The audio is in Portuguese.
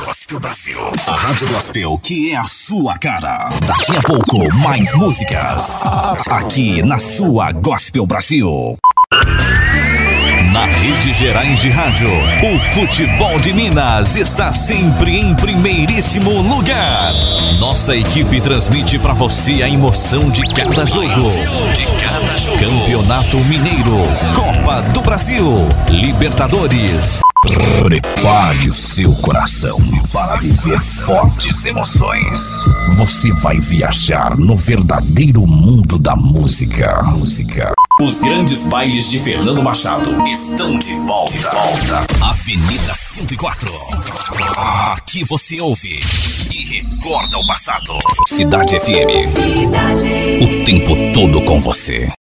Gospel Brasil. A Rádio Gospel que é a sua cara. Daqui a pouco, mais músicas. Aqui na sua Gospel Brasil. Na Rede Gerais de Rádio, o futebol de Minas está sempre em primeiríssimo lugar. Nossa equipe transmite para você a emoção de cada jogo. Campeonato Mineiro, Copa do Brasil, Libertadores. Prepare o seu coração para viver fortes emoções. Você vai viajar no verdadeiro mundo da música. Os grandes bailes de Fernando Machado estão de volta. Avenida 104. Aqui você ouve e recorda o passado. Cidade FM. O tempo todo com você.